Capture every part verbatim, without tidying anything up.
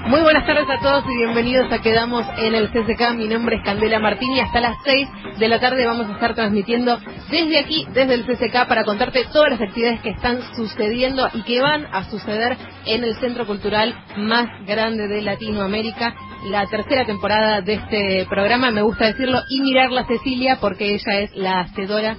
Muy buenas tardes a todos y bienvenidos a Quedamos en el C C K. Mi nombre es Candela Martín y hasta las seis de la tarde vamos a estar transmitiendo desde aquí, desde el C C K, para contarte todas las actividades que están sucediendo y que van a suceder en el centro cultural más grande de Latinoamérica. La tercera temporada de este programa, me gusta decirlo y mirarla a Cecilia porque ella es la hacedora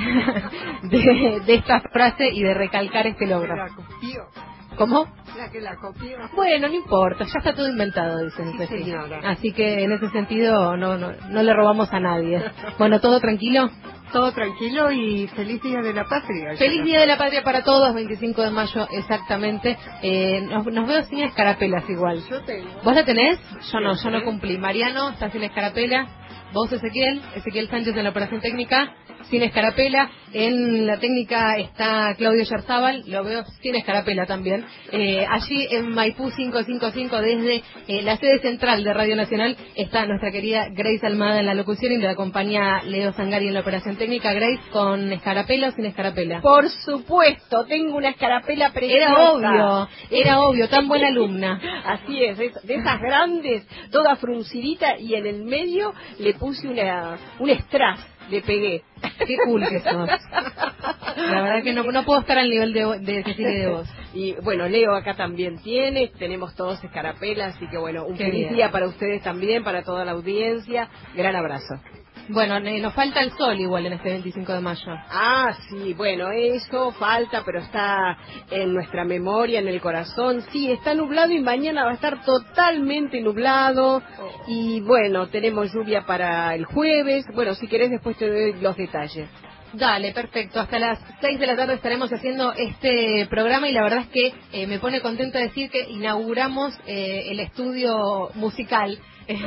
de, de esta frase y de recalcar este logro. La copió. ¿Cómo? La que la copió. Bueno, no importa, ya está todo inventado, dicen. Sí, señora. Así que en ese sentido no, no, no le robamos a nadie. Bueno, ¿todo tranquilo? Todo tranquilo y feliz Día de la Patria. Feliz Día de la Patria para todos, veinticinco de mayo exactamente. Eh, nos, nos veo sin escarapelas igual. Yo tengo. ¿Vos la tenés? Yo no, yo no cumplí. Mariano está sin escarapela. Vos, Ezequiel, Ezequiel Sánchez en la operación técnica, sin escarapela. En la técnica está Claudio Yarzábal, lo veo sin escarapela también. Eh, allí en Maipú quinientos cincuenta y cinco, desde eh, la sede central de Radio Nacional, está nuestra querida Grace Almada en la locución y le acompaña Leo Sangari en la operación técnica. Grace, ¿con escarapela o sin escarapela? Por supuesto, tengo una escarapela preciosa. Era obvio, era obvio, tan buena alumna. Así es, es, de esas grandes, toda fruncidita, y en el medio le puse una un strass, le pegué. Qué cool que sos. La verdad que no, no puedo estar al nivel de, de Cecilia y de vos. Y bueno, Leo acá también tiene, tenemos todos escarapelas, así que bueno, un Qué feliz bien. día para ustedes también, para toda la audiencia. Gran abrazo. Bueno, eh, nos falta el sol igual en este veinticinco de mayo. Ah, sí, bueno, eso falta, pero está en nuestra memoria, en el corazón. Sí, está nublado y mañana va a estar totalmente nublado. Y bueno, tenemos lluvia para el jueves. Bueno, si querés después te doy los detalles. Dale, perfecto. Hasta las seis de la tarde estaremos haciendo este programa y la verdad es que eh, me pone contenta decir que inauguramos eh, el estudio musical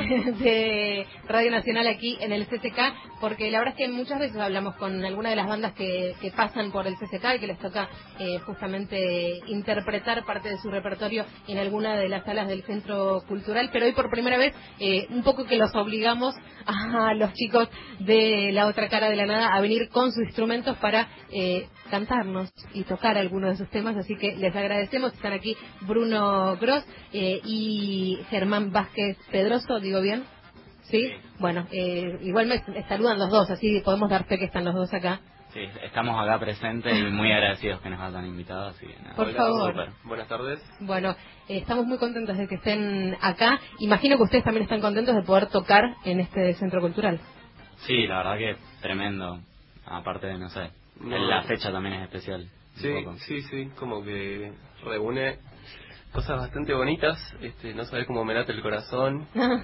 de Radio Nacional aquí en el C C K, porque la verdad es que muchas veces hablamos con alguna de las bandas que, que pasan por el C C K y que les toca eh, justamente interpretar parte de su repertorio en alguna de las salas del Centro Cultural, pero hoy por primera vez eh, un poco que los obligamos a los chicos de La Otra Cara de la Nada a venir con sus instrumentos para eh, cantarnos y tocar algunos de sus temas, así que les agradecemos. Están aquí Bruno Gross eh, y Germán Vázquez Pedroso, ¿digo bien? ¿Sí? Sí. Bueno, eh, igual me saludan los dos, así podemos dar fe que están los dos acá. Sí, estamos acá presentes y muy agradecidos que nos hayan invitado. Así que nada. Por Hola, favor. super. Buenas tardes. Bueno, eh, estamos muy contentos de que estén acá. Imagino que ustedes también están contentos de poder tocar en este centro cultural. Sí, la verdad que tremendo. Aparte de, no sé, No. la fecha también es especial. Sí, sí, sí, como que reúne cosas bastante bonitas, este, no sabes cómo me late el corazón.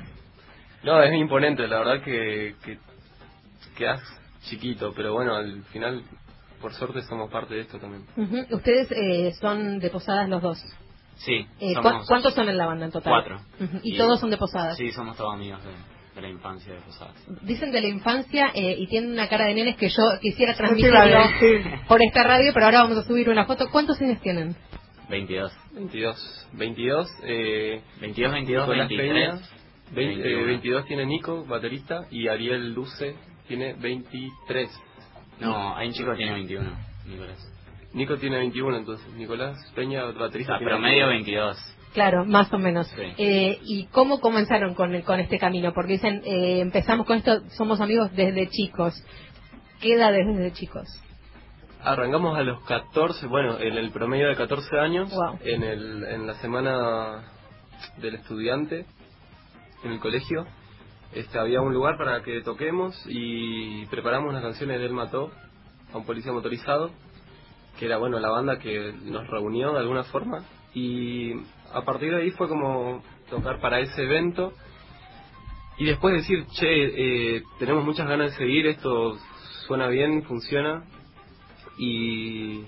No, es imponente, la verdad que, que quedas chiquito, pero bueno, al final, por suerte, somos parte de esto también. Uh-huh. Ustedes eh, son de Posadas los dos. Sí, Eh, ¿cu- somos ¿Cuántos son en la banda en total? cuatro. Uh-huh. ¿Y, y todos son de Posadas? Sí, somos todos amigos de, de la infancia de Posadas. Dicen de la infancia eh, y tienen una cara de nenes que yo quisiera te iba a transmitirlo decir. por esta radio, pero ahora vamos a subir una foto. ¿Cuántos años tienen? veintidós. veintidós, veintidós, eh, veintidós, veintidós, Nicolás veintitrés. Peña, veinte, eh, veintidós tiene Nico, baterista, y Ariel Luce tiene veintitrés. No, hay un chico que tiene veintiuno, Nicolás. Nico tiene veintiuno, entonces Nicolás Peña, O baterista, sea, tiene promedio veintidós. veintidós. Claro, más o menos. Sí. Eh, ¿Y cómo comenzaron con, con este camino? Porque dicen, eh, empezamos con esto, somos amigos desde chicos. ¿Qué edades desde chicos? Arrancamos a los catorce, bueno, en el promedio de catorce años, Wow. en el en la semana del estudiante, en el colegio, este había un lugar para que toquemos y preparamos unas canciones de Él Mató a un policía motorizado, que era, bueno, la banda que nos reunió de alguna forma, y a partir de ahí fue como tocar para ese evento, y después decir, che, eh, tenemos muchas ganas de seguir, esto suena bien, funciona, y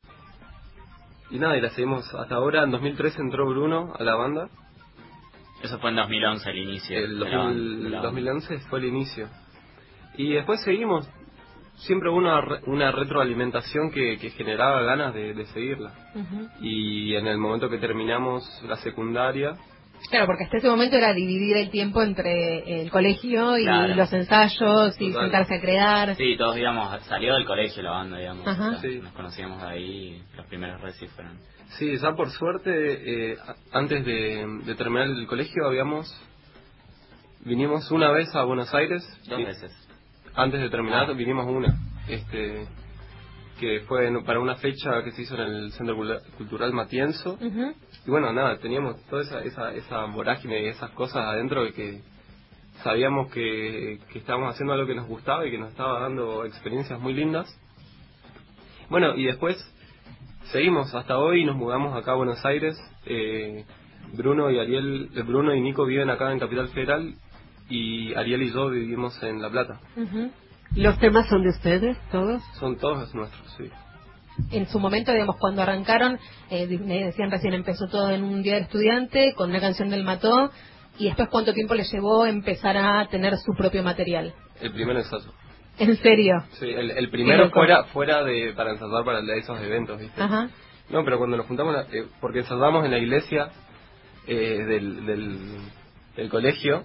y nada, y la seguimos hasta ahora. En dos mil trece entró Bruno a la banda. Eso fue en dos mil once el inicio. El de la banda, de la banda. dos mil once fue el inicio. Y después seguimos. Siempre hubo una, re- una retroalimentación que, que generaba ganas de, de seguirla. Uh-huh. Y en el momento que terminamos la secundaria, Claro, porque hasta ese momento era dividir el tiempo entre el colegio y Claro. los ensayos y Total. sentarse a crear. Sí, todos, digamos, salió del colegio la banda, digamos. Ajá. O sea, Sí. Nos conocíamos de ahí, los primeros recis fueron. Sí, ya por suerte, eh, a- antes de, de terminar el colegio habíamos... Vinimos una vez a Buenos Aires. Dos y- veces. Antes de terminar Ah. vinimos una. Este... que fue en- para una fecha que se hizo en el Centro Cul- Cultural Matienzo. Ujú. Y bueno, nada, teníamos toda esa, esa, esa vorágine y esas cosas adentro de que sabíamos que, que estábamos haciendo algo que nos gustaba y que nos estaba dando experiencias muy lindas. Bueno, y después seguimos hasta hoy, nos mudamos acá a Buenos Aires. eh, Bruno y Ariel, eh, Bruno y Nico viven acá en Capital Federal y Ariel y yo vivimos en La Plata. Ujú. ¿Los temas son de ustedes, todos? Son todos nuestros, sí. En su momento, digamos, cuando arrancaron, eh, di- me decían recién, empezó todo en un día del estudiante con una canción del Mató, y después, ¿cuánto tiempo les llevó empezar a tener su propio material? El primer ensayo. ¿En serio? Sí, el, el Qué primero loco. fuera fuera de para ensayar para esos eventos, ¿viste? Ajá. No, pero cuando nos juntamos, eh, porque ensayamos en la iglesia eh, del, del, del colegio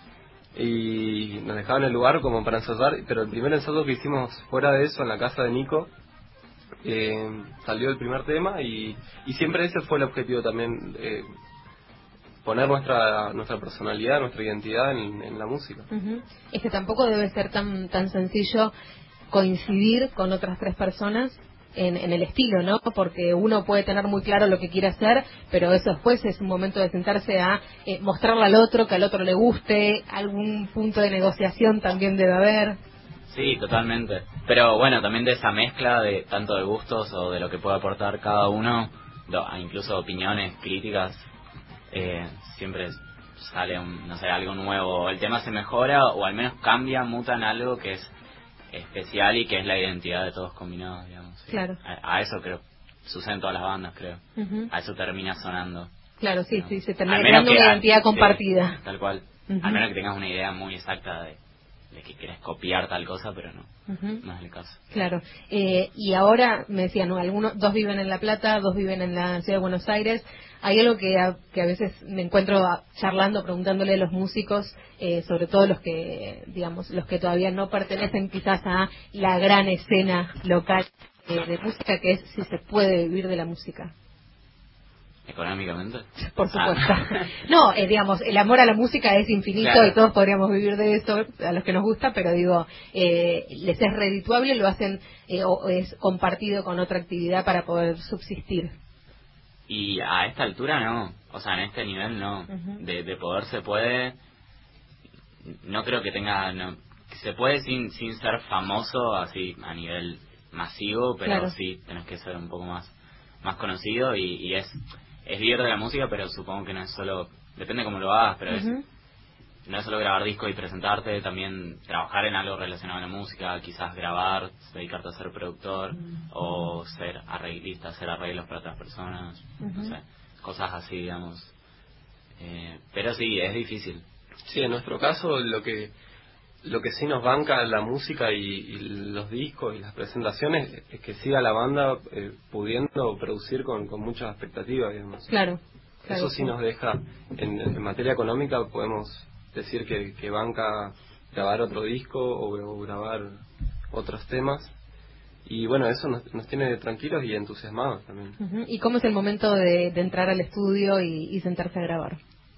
y nos dejaban el lugar como para ensayar, pero el primer ensayo que hicimos fuera de eso, en la casa de Nico, eh, salió el primer tema y, y siempre ese fue el objetivo también, eh, poner nuestra nuestra personalidad, nuestra identidad en, en la música. Ujú. Es que tampoco debe ser tan tan sencillo coincidir con otras tres personas en, en el estilo, ¿no? Porque uno puede tener muy claro lo que quiere hacer, pero eso después es un momento de sentarse a eh, mostrarle al otro, que al otro le guste, algún punto de negociación también debe haber. Sí, totalmente. Pero bueno, también de esa mezcla de tanto de gustos o de lo que puede aportar cada uno, do- incluso opiniones, críticas, eh, siempre sale un, no sé, algo nuevo. El tema se mejora o al menos cambia, muta en algo que es especial y que es la identidad de todos combinados, digamos. Sí. Claro. A, a eso creo, sucede en todas las bandas, creo. Ujú. A eso termina sonando. Claro, sí, digamos. sí, se Al termina menos creando que- una identidad sí, compartida. tal cual. Ujú. Al menos que tengas una idea muy exacta de, de que quieres copiar tal cosa, pero no, Ujú. no es el caso. Claro. Eh, y ahora me decían, ¿no? Algunos, dos viven en La Plata, dos viven en la ciudad de Buenos Aires. Hay algo que a, que a veces me encuentro a- charlando, preguntándole a los músicos, eh, sobre todo los que, digamos, los que todavía no pertenecen quizás a la gran escena local eh, de música, que es si se puede vivir de la música. ¿Económicamente? Por supuesto. Ah. No, eh, digamos, el amor a la música es infinito Claro. y todos podríamos vivir de eso, a los que nos gusta, pero digo, eh, ¿les es redituable? ¿Lo hacen eh, o es compartido con otra actividad para poder subsistir? Y a esta altura no, o sea, en este nivel no. Ujú. de, de poder se puede, no creo que tenga, no, se puede sin sin ser famoso así a nivel masivo, pero Claro. sí tenés que ser un poco más más conocido y, y es es vivir de la música, pero supongo que no es solo, depende cómo lo hagas, pero Ujú. es no es solo grabar discos y presentarte, también trabajar en algo relacionado a la música, quizás grabar, dedicarte a ser productor o ser arreglista, hacer arreglos para otras personas, no Ujú. sé, cosas así, digamos. Eh, pero sí, es difícil. Sí, en nuestro caso lo que lo que sí nos banca la música y, y los discos y las presentaciones es que siga la banda eh, pudiendo producir con, con muchas expectativas, digamos. Claro. claro, Eso sí nos deja, en, en materia económica podemos decir que, que banca grabar otro disco o, o grabar otros temas. Y bueno, eso nos, nos tiene tranquilos y entusiasmados también. Ujú. ¿Y cómo es el momento de, de entrar al estudio y, y sentarse a grabar?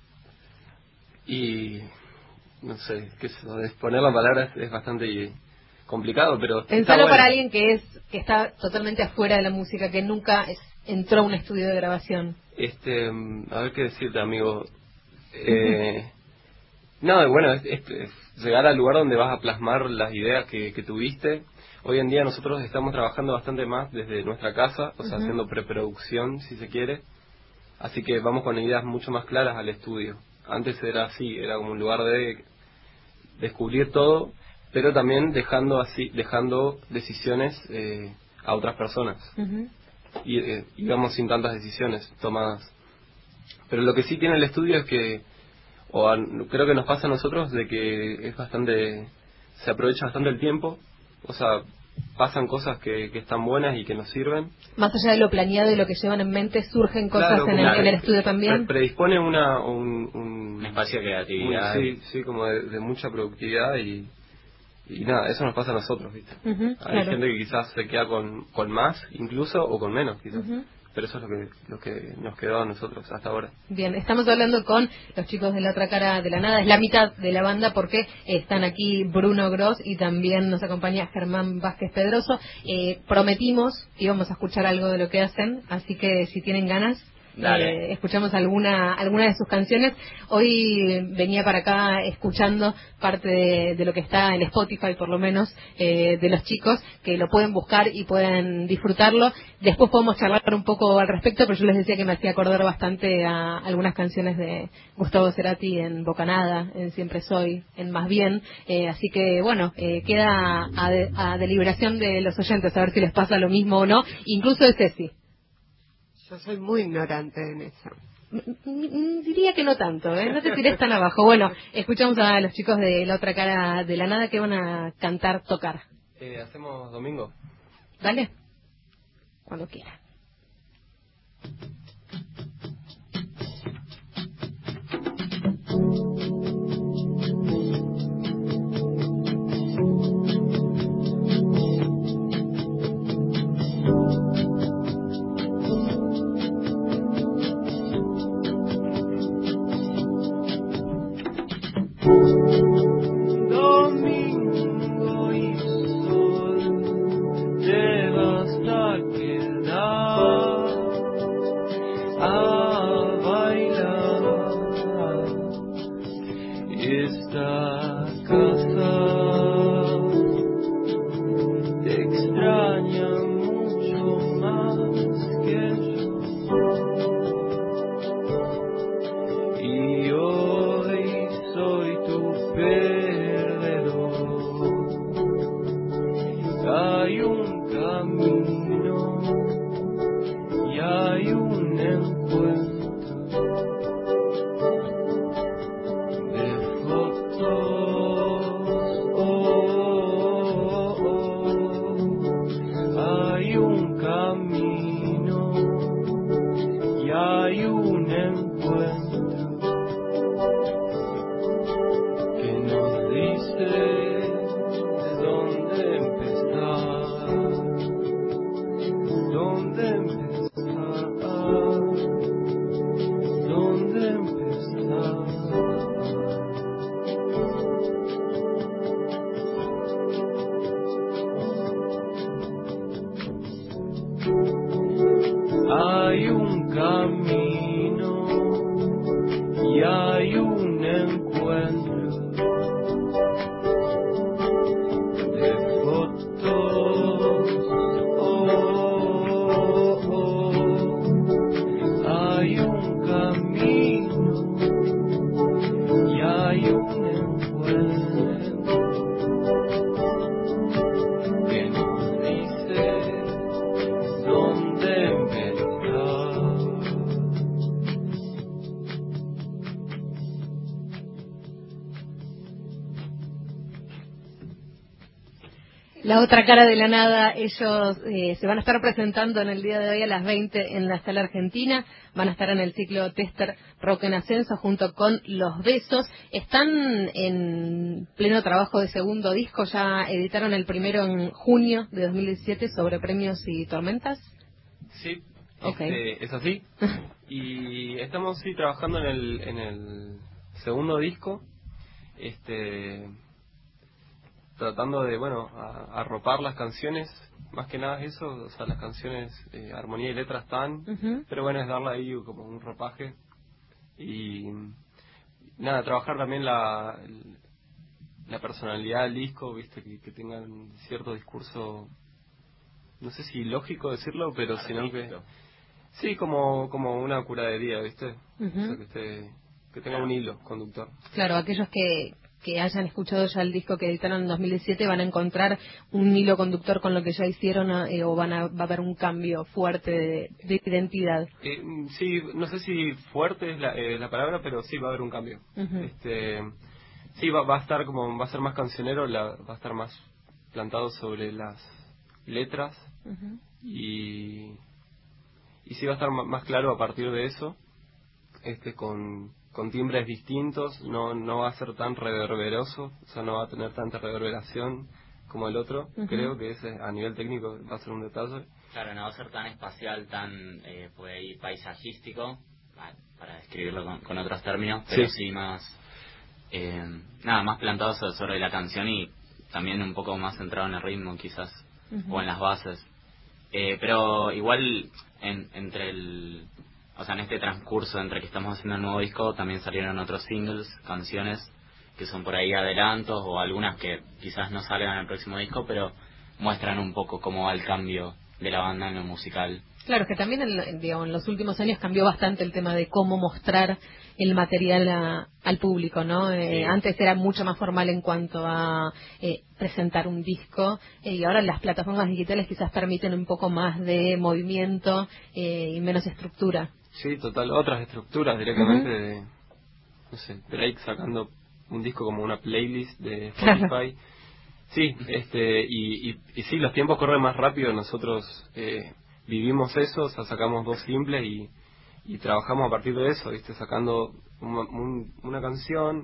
Y no sé, que eso, de exponer la palabra es, es bastante complicado, pero está Pensalo bueno. para alguien que es que está totalmente afuera de la música, que nunca es- entró a un estudio de grabación. Este, mm, a ver qué decirte, amigo. Eh, no, bueno, es, es- es llegar al lugar donde vas a plasmar las ideas que, que tuviste. Hoy en día nosotros estamos trabajando bastante más desde nuestra casa, o sea, Ujú. haciendo preproducción, si se quiere. Así que vamos con ideas mucho más claras al estudio. Antes era así, era como un lugar de descubrir todo, pero también dejando así, dejando decisiones eh, a otras personas. Ujú. Y eh, íbamos sin tantas decisiones tomadas. Pero lo que sí tiene el estudio es que, o a- creo que nos pasa a nosotros, de que es bastante, se aprovecha bastante el tiempo. O sea, pasan cosas que, que están buenas y que nos sirven. Más allá de lo planeado y lo que llevan en mente, surgen cosas Claro, en, el, claro. en el estudio también. Pre- predispone una, un, un, Un espacio de creatividad. un- sí, sí, como de, de mucha productividad y, y nada, eso nos pasa a nosotros, ¿viste? Ujú, Hay claro. gente que quizás se queda con, con más, incluso, o con menos, quizás. Ujú. Pero eso es lo que, lo que nos quedó a nosotros hasta ahora. Bien, estamos hablando con los chicos de La Otra Cara de la Nada. Es la mitad de la banda porque están aquí Bruno Gross y también nos acompaña Germán Vázquez Pedroso. Eh, prometimos que íbamos a escuchar algo de lo que hacen, así que si tienen ganas, eh, escuchamos alguna alguna de sus canciones. Hoy venía para acá escuchando parte de, de lo que está en Spotify, por lo menos, eh, de los chicos, que lo pueden buscar y pueden disfrutarlo. Después podemos charlar un poco al respecto, pero yo les decía que me hacía acordar bastante a algunas canciones de Gustavo Cerati en Bocanada, en Siempre Soy, en Más Bien. Eh, así que, bueno, eh, queda a, de, a deliberación de los oyentes, a ver si les pasa lo mismo o no, incluso de Ceci. Yo soy muy ignorante en eso. Diría que no tanto, ¿eh? No te tires tan abajo. Bueno, escuchamos a los chicos de La Otra Cara de la Nada que van a cantar, tocar. Eh, ¿Hacemos domingo? ¿Dale? Cuando quiera. Domingo y sol, te basta quedar a bailar esta casa. Te extraña mucho más que yo, y hoy soy tu perdedor. Hay un camino y hay un encuentro de fotos. Oh, oh, oh. Hay un camino y hay un encuentro que nos dice de dónde empezar, dónde empezar, dónde empezar. Hay un camino y hay un encuentro de fotos. Oh, oh, oh. Hay un camino y hay un encuentro que nos dice dónde empezar. La Otra Cara de la Nada, ellos eh, se van a estar presentando en el día de hoy a las veinte en la Sala Argentina, van a estar en el ciclo Tester Rock en Ascenso junto con Los Besos. Están en pleno trabajo de segundo disco, ya editaron el primero en junio de dos mil diecisiete, Sobre Premios y Tormentas. Sí, Okay. este, es así. Y estamos sí trabajando en el, en el segundo disco, este, tratando de, bueno, a- arropar las canciones, más que nada es eso, o sea, las canciones, eh, armonía y letra están, Uh-huh. pero bueno, es darle ahí como un ropaje y nada, trabajar también la, la personalidad del disco, viste, que, que tengan cierto discurso, no sé si lógico decirlo, pero sino que sí, como como una curadería, viste, Uh-huh. o sea, que esté, que tenga un hilo conductor. Claro, aquellos que, que hayan escuchado ya el disco que editaron en dos mil diecisiete van a encontrar un hilo conductor con lo que ya hicieron, eh, o van a, va a haber un cambio fuerte de, de identidad. Eh, sí, no sé si fuerte es la, eh, la palabra, pero sí va a haber un cambio. Uh-huh. Este, sí va, va a estar como, va a ser más cancionero, la, va a estar más plantado sobre las letras, Ujú. y, y sí va a estar ma- más claro a partir de eso, este con, con timbres distintos, no, no va a ser tan reverberoso, o sea, no va a tener tanta reverberación como el otro. Ujú. Creo que ese a nivel técnico va a ser un detalle. Claro, no va a ser tan espacial, tan eh, pues, ahí paisajístico, ah, para describirlo con, con otros términos, pero Sí. sí, más, eh, nada, más plantado so- sobre la canción y también un poco más centrado en el ritmo quizás, Ujú. o en las bases. Eh, pero igual, en, entre el, o sea, en este transcurso entre que estamos haciendo el nuevo disco, también salieron otros singles, canciones, que son por ahí adelantos, o algunas que quizás no salgan en el próximo disco, pero muestran un poco cómo va el cambio de la banda en lo musical. Claro, que también en, en, digamos, en los últimos años cambió bastante el tema de cómo mostrar el material a- al público, ¿no? Eh, Sí. Antes era mucho más formal en cuanto a eh, presentar un disco, eh, y ahora las plataformas digitales quizás permiten un poco más de movimiento eh, y menos estructura. Sí, total, otras estructuras directamente de, no sé, Drake sacando un disco como una playlist de Spotify. Claro. Sí, este, y, y, y sí, los tiempos corren más rápido, nosotros eh, vivimos eso, o sea, sacamos dos simples y, y trabajamos a partir de eso, ¿viste? Sacando un- un- una canción,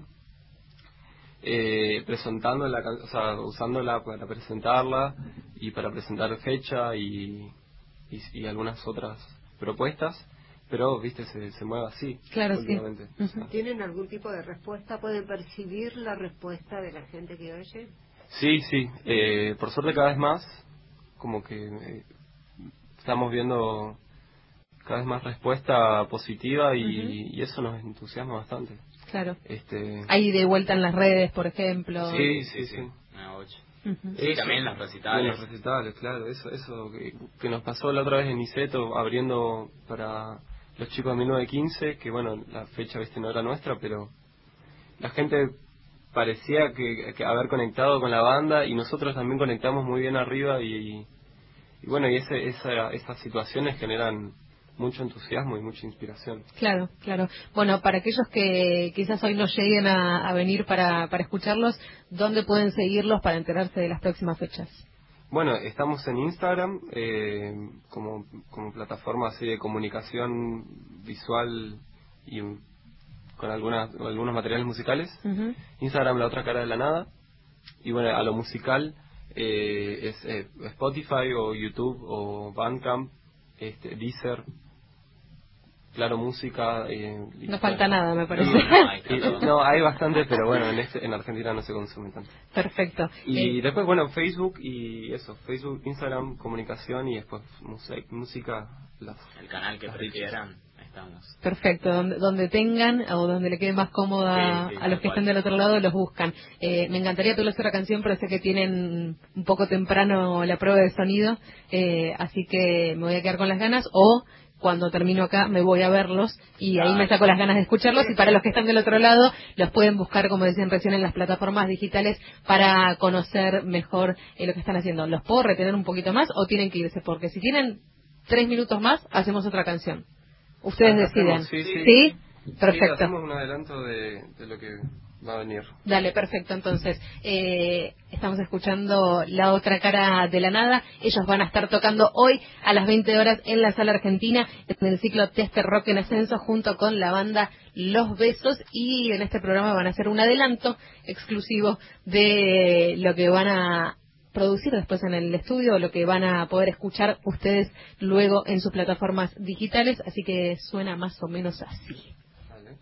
eh, presentando la, can- o sea, usándola para presentarla y para presentar fecha y, y, y algunas otras propuestas, pero, viste, se, se mueve así Claro, sí. últimamente. O Ujú. sea, ¿Tienen algún tipo de respuesta? ¿Pueden percibir la respuesta de la gente que oye? sí, sí, eh, por suerte cada vez más, como que eh, estamos viendo cada vez más respuesta positiva y, Ujú. y eso nos entusiasma bastante. Claro. Este, Ahí de vuelta en las redes, por ejemplo. sí, sí, sí. Una ocho. Ujú. Sí, Eso. también los Y recitales. los recitales, claro, eso eso que, que nos pasó la otra vez en Niceto, abriendo para los chicos de mil novecientos quince, que bueno, la fecha, viste, no era nuestra, pero la gente parecía que, que haber conectado con la banda y nosotros también conectamos muy bien arriba y, y bueno, y ese, esa, esas situaciones generan mucho entusiasmo y mucha inspiración. Claro, claro. Bueno, para aquellos que quizás hoy no lleguen a, a venir para, para escucharlos, ¿dónde pueden seguirlos para enterarse de las próximas fechas? Bueno, estamos en Instagram eh, como, como plataforma así de comunicación visual y um, con algunas, algunos materiales musicales. Ujú. Instagram, la otra cara de la nada. Y bueno, a lo musical eh, es eh, Spotify o YouTube o Bandcamp, este, Deezer, Claro Música. Eh, y- No falta nada, me parece. y- No, ahí está y- todo. no, hay bastante, pero bueno, en, este, en Argentina no se consume tanto. Perfecto. Y Eh, después, bueno, Facebook y eso, Facebook, Instagram, comunicación y después música, música las, El canal que las prefieran, estamos. Perfecto, donde, donde tengan o donde le quede más cómoda Sí, sí, a los tal que cual. están del otro lado, los buscan. Eh, me encantaría pedirles otra canción, pero sé que tienen un poco temprano la prueba de sonido, eh, así que me voy a quedar con las ganas, o cuando termino acá me voy a verlos y ahí me Dale. saco las ganas de escucharlos, y para los que están del otro lado los pueden buscar, como decían recién, en las plataformas digitales para conocer mejor eh, lo que están haciendo. ¿Los puedo retener un poquito más o tienen que irse? Porque si tienen tres minutos más, hacemos otra canción. Ustedes Ah, deciden. hacemos, sí, sí. ¿Sí? Sí, Perfecto. hacemos un adelanto de, de lo que va a venir. Dale, perfecto. Entonces, eh, estamos escuchando La Otra Cara de la Nada. Ellos van a estar tocando hoy a las veinte horas en la Sala Argentina, en el ciclo Teste Rock en Ascenso, junto con la banda Los Besos. Y en este programa van a hacer un adelanto exclusivo de lo que van a producir después en el estudio, o lo que van a poder escuchar ustedes luego en sus plataformas digitales. Así que suena más o menos así. Vale.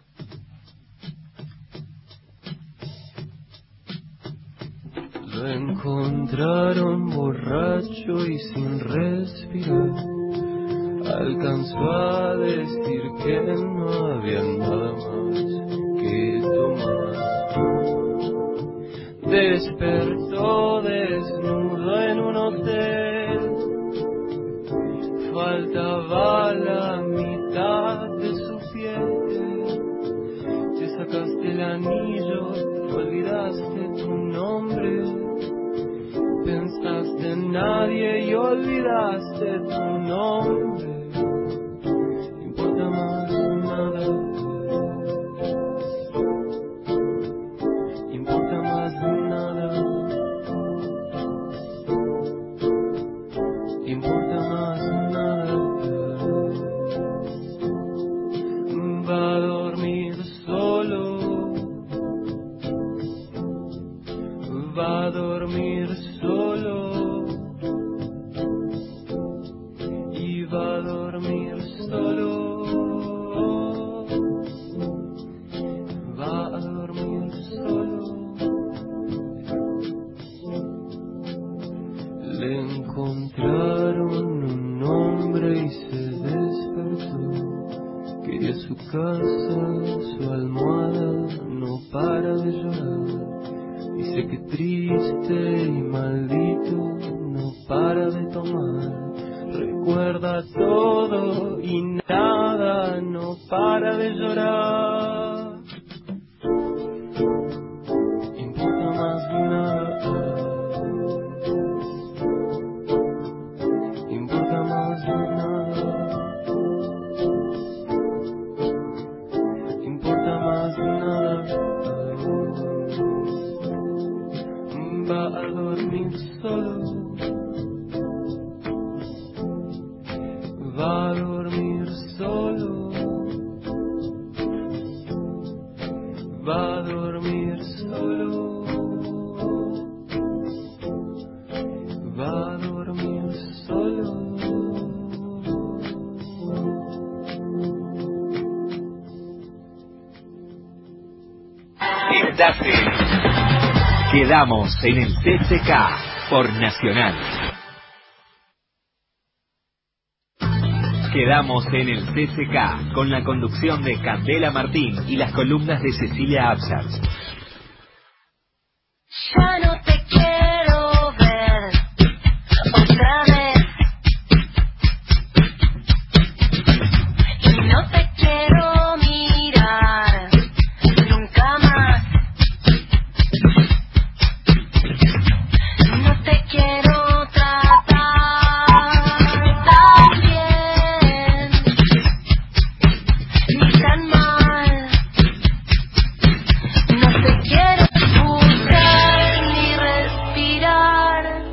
Lo encontraron borracho y sin respirar. Alcanzó a decir que no había nada más que tomar. Despertó desnudo en un hotel. Faltaba la mitad de su piel. Te sacaste el anillo, te olvidaste tu nombre. Pensaste en nadie y olvidaste tu nombre. No importa Quería su casa, su almohada, no para de llorar. Dice que triste y maldito, no para de tomar. Recuerda todo y nada, no para de llorar. Importa más nada, importa más nada, importa más nada. Va a dormir solo, va a dormir solo, va a dormir solo, va a dormir solo. Estás en Quedamos en el T C K por Nacional. Quedamos en el T C K con la conducción de Candela Martín y las columnas de Cecilia Absatz. Ya no te quiero ver otra vez y no te quiero mirar nunca más. No te quiero tratar tan bien ni tan mal. No te quiero escuchar ni respirar.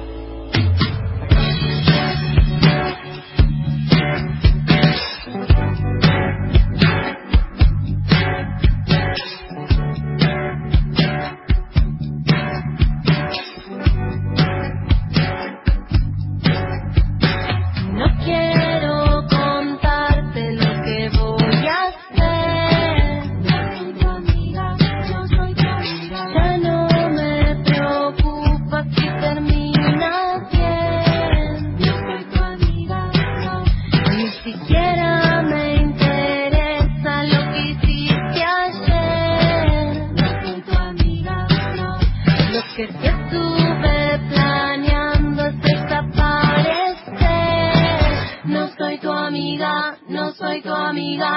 No quiero contarte lo que voy a hacer. Yo soy tu amiga, yo soy tu amiga. Ya no me preocupa si termina bien. Yo soy tu amiga, no. Ni siquiera me interesa lo que hiciste ayer. Yo soy tu amiga, no. Lo que sí estuve planeando es desaparecer. No soy tu amiga, no soy tu amiga.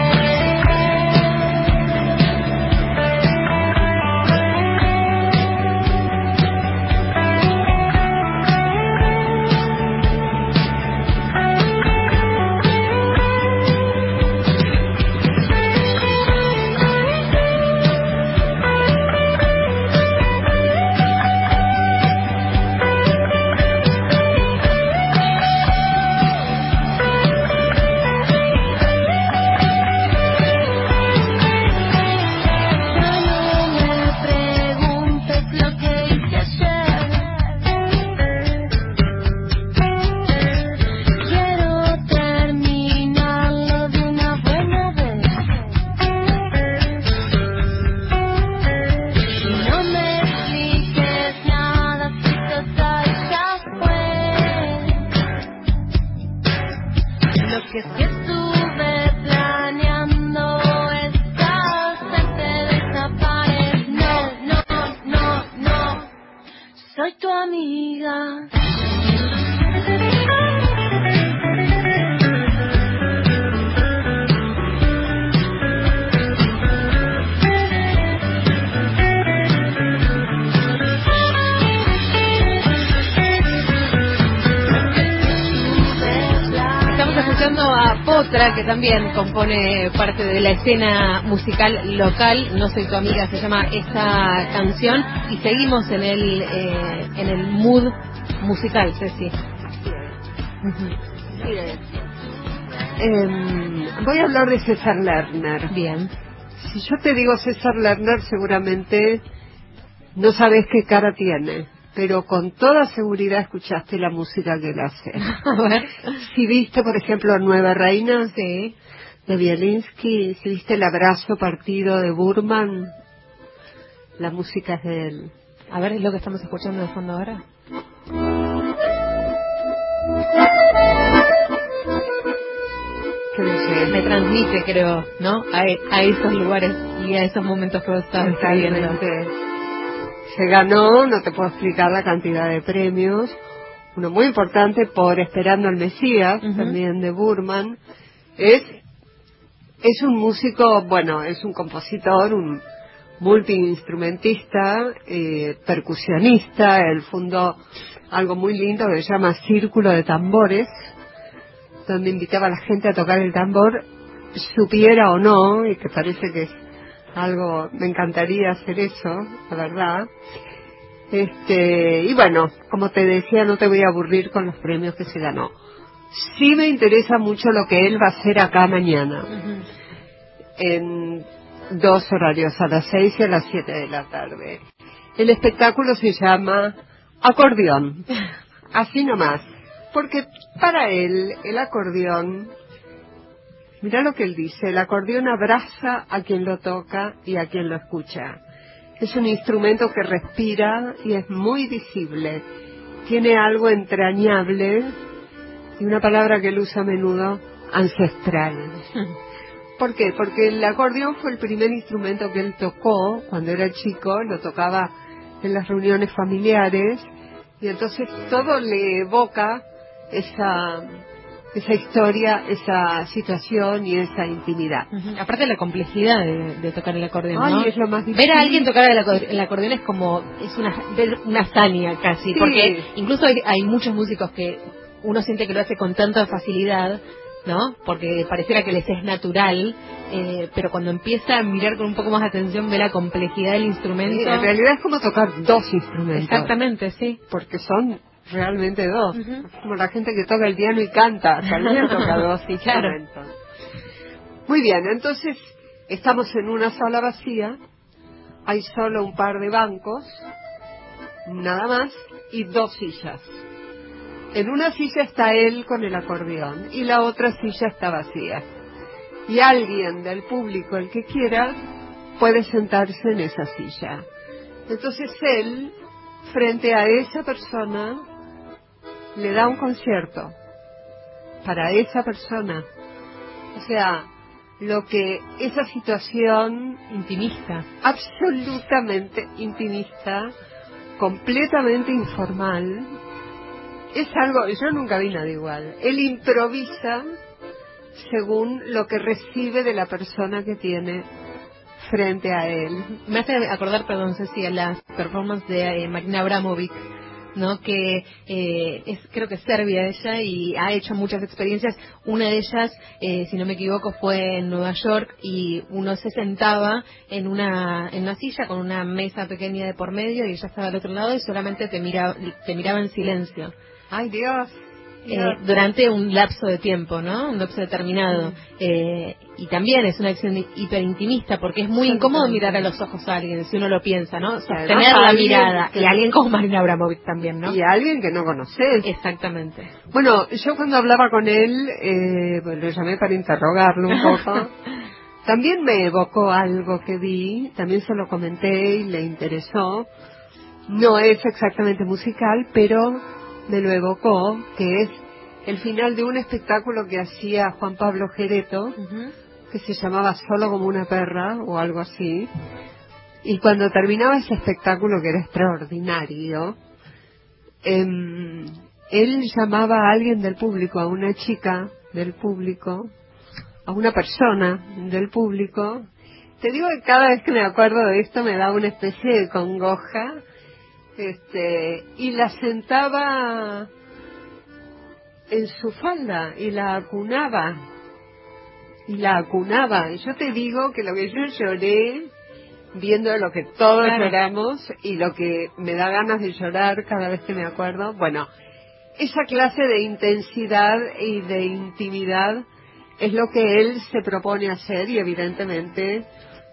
Otra que también compone parte de la escena musical local, No soy tu amiga, se llama esta canción, y seguimos en el eh, en el mood musical, Ceci. Uh-huh. Mire, eh, voy a hablar de César Lerner. Bien. Si yo te digo César Lerner, seguramente no sabes qué cara tiene, pero con toda seguridad escuchaste la música que él hace. A ver. Si viste, por ejemplo, Nueva Reina, sí, de Bielinski, si viste El abrazo partido de Burman, la música es de él. A ver, ¿es lo que estamos escuchando de fondo ahora? sí. Me transmite, creo, ¿no? A, a esos lugares y a esos momentos que vos estabas viviendo. Totalmente. Se ganó, no te puedo explicar la cantidad de premios. Uno muy importante por Esperando al Mesías, uh-huh. también de Burman. Es, es un músico, bueno, es un compositor, un multiinstrumentista, eh, percusionista. Él fundó algo muy lindo que se llama Círculo de Tambores, donde invitaba a la gente a tocar el tambor, supiera o no, y que parece que es algo, me encantaría hacer eso, la verdad. Este, y bueno, como te decía, no te voy a aburrir con los premios que se ganó. Sí me interesa mucho lo que él va a hacer acá mañana, uh-huh. en dos horarios, a las seis y a las siete de la tarde. El espectáculo se llama Acordeón, así nomás, porque para él el acordeón, mira lo que él dice, el acordeón abraza a quien lo toca y a quien lo escucha. Es un instrumento que respira y es muy visible, tiene algo entrañable y una palabra que él usa a menudo, ancestral. ¿Por qué? Porque el acordeón fue el primer instrumento que él tocó cuando era chico, lo tocaba en las reuniones familiares, y entonces todo le evoca esa esa historia, esa situación y esa intimidad. Uh-huh. Aparte de la complejidad de, de tocar el acordeón, Ay, ¿no? es lo más difícil. Ver a alguien tocar el acordeón, el acordeón es como, es una, ver una hazaña casi, sí. Porque incluso hay, hay muchos músicos que uno siente que lo hace con tanta facilidad, ¿no? Porque pareciera que les es natural, eh, pero cuando empieza a mirar con un poco más de atención ve la complejidad del instrumento. Sí, en realidad es como tocar dos instrumentos. Exactamente, sí. Porque son realmente dos. Uh-huh. Como la gente que toca el piano y canta, también toca dos instrumentos. Claro. Muy bien, entonces estamos en una sala vacía, hay solo un par de bancos, nada más, y dos sillas. En una silla está él con el acordeón y la otra silla está vacía. Y alguien del público, el que quiera, puede sentarse en esa silla. Entonces él, frente a esa persona, le da un concierto para esa persona. O sea, lo que esa situación intimista, absolutamente intimista, completamente informal, es algo, yo nunca vi nada igual. Él improvisa según lo que recibe de la persona que tiene frente a él. Me hace acordar, perdón, Ceci, a las performances de eh, Marina Abramovic, ¿no? Que eh, es, creo que es serbia ella y ha hecho muchas experiencias. Una de ellas, eh, si no me equivoco, fue en Nueva York y uno se sentaba en una en una silla con una mesa pequeña de por medio y ella estaba al otro lado y solamente te miraba, te miraba en silencio. ¡Ay, Dios! Eh, durante un lapso de tiempo, ¿no? Un lapso determinado. Eh, y también es una acción hiperintimista porque es muy incómodo mirar a los ojos a alguien, si uno lo piensa, ¿no? Sostener la mirada. Y alguien como Marina Abramovic también, ¿no? Y alguien que no conoces. Exactamente. Bueno, yo cuando hablaba con él, eh, pues lo llamé para interrogarlo un poco. También me evocó algo que vi, también se lo comenté y le interesó. No es exactamente musical, pero me lo evocó, que es el final de un espectáculo que hacía Juan Pablo Gereto, uh-huh. que se llamaba Solo como una perra o algo así, y cuando terminaba ese espectáculo, que era extraordinario, eh, él llamaba a alguien del público, a una chica del público, a una persona del público. Te digo que cada vez que me acuerdo de esto me da una especie de congoja. Este, y la sentaba en su falda y la acunaba y la acunaba y yo te digo que lo que yo lloré viendo lo que todos claro. lloramos y lo que me da ganas de llorar cada vez que me acuerdo, bueno, esa clase de intensidad y de intimidad es lo que él se propone hacer y evidentemente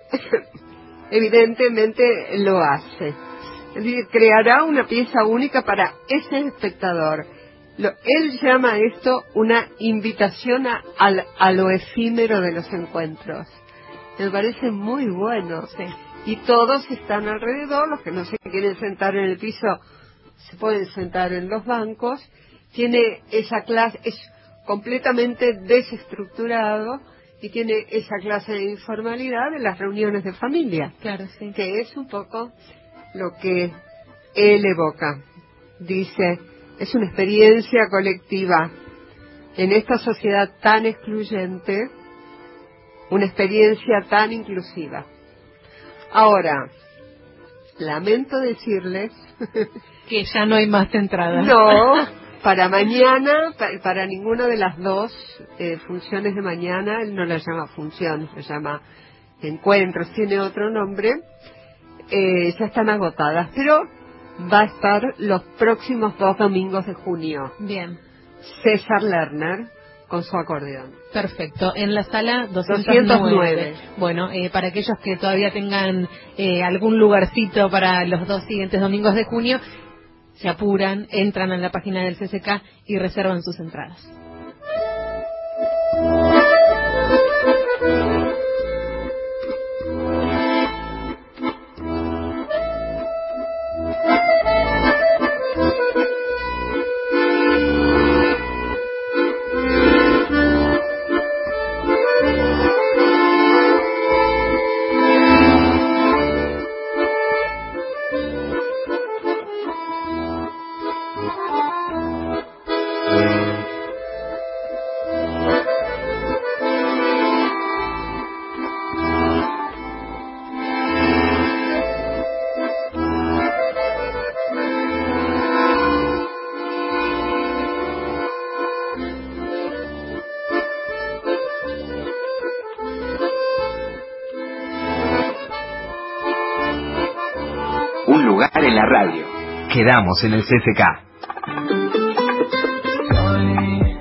evidentemente lo hace. Es decir, creará una pieza única para ese espectador. Lo, él llama esto una invitación a, a, a lo efímero de los encuentros. Me parece muy bueno. Sí. Y todos están alrededor, los que no se quieren sentar en el piso se pueden sentar en los bancos. Tiene esa clase, es completamente desestructurado y tiene esa clase de informalidad de las reuniones de familia. Claro, sí. Que es un poco lo que él evoca. Dice, es una experiencia colectiva en esta sociedad tan excluyente, una experiencia tan inclusiva. Ahora, lamento decirles que ya no hay más entradas. No, para mañana, para, para ninguna de las dos eh, funciones de mañana, él no la llama función, se llama encuentros, tiene otro nombre, eh, ya están agotadas, pero va a estar los próximos dos domingos de junio. Bien. César Lerner con su acordeón. Perfecto, en la sala doscientos nueve. doscientos nueve. Bueno, eh, para aquellos que todavía tengan eh, algún lugarcito para los dos siguientes domingos de junio, se apuran, entran a la página del C C K y reservan sus entradas. Un lugar en la radio. Quedamos en el C C K. Soy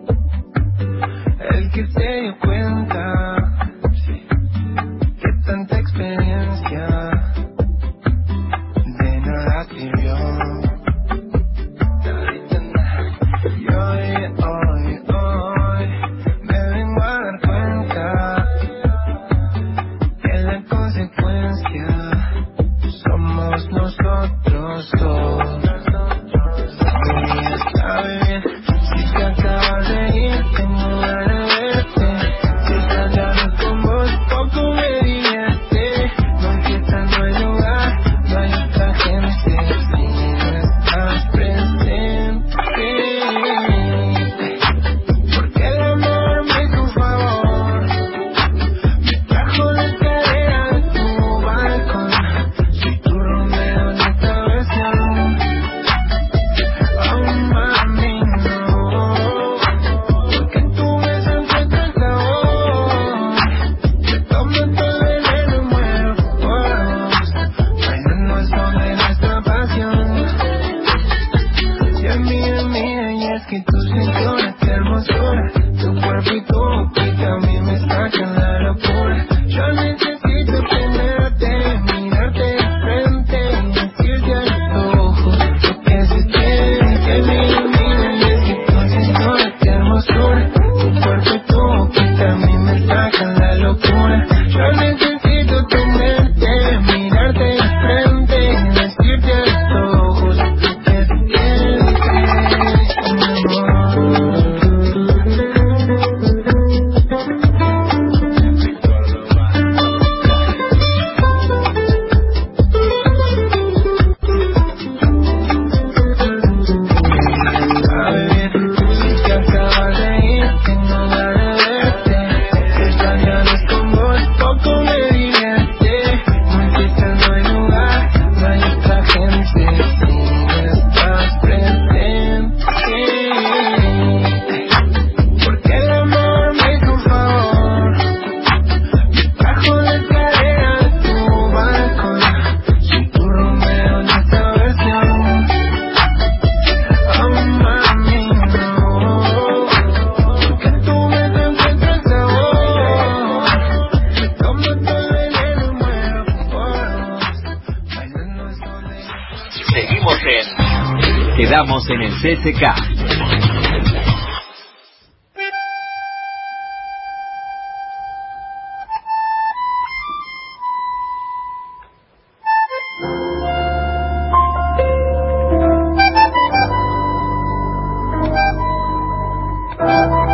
el que se dio cuenta que tanta experiencia de nada sirvió. Y hoy, hoy, hoy me vengo a dar cuenta que la consecuencia somos nosotros dos. Y está bien, si te acabas de ir, tengo ganas de verte. Si estás hablando con vos, poco me divierte. No empieza, no hay lugar, no hay otra gente. Si no estás presente, porque el amor me hizo un favor. Me trajo la escalera de tu balcón. Soy tu Romeo en esta versión. Oh, mami, no, porque tú me encuentras el sabor. Te tomo todo el veneno y muero por vos. Bailando el son de nuestra pasión. Si es mía, es mía, y es que tu cintura, qué hermosura. Tu cuerpo y tu boquita a mí me sacan la locura. Yo necesito tenerte, mirarte de frente y decirte a los ojos lo que se quiere. Que mira, mira, y es que tu cintura, qué hermosura. Tu cuerpo y tu boquita a mí me sacan la locura. Yo necesito tenerte, mirarte de frente y decirte a los ojos lo que se quiere, mi amor. A ver, si te acabas de ir, tengo ganas de verte. Estar ya no es con vos, poco me divierte. No empieza, no hay lugar, no hay otra gente. Si no estás presente, porque el amor me hizo un favor. Me trajo la escalera de tu balcón. Soy tu Romeo en esta versión. Oh, mami, no, porque tú me encuentras el sabor. Me tomo todo el veneno y muero por vos. Bailando el sol de... Seguimos en Quedamos en el C C K. Thank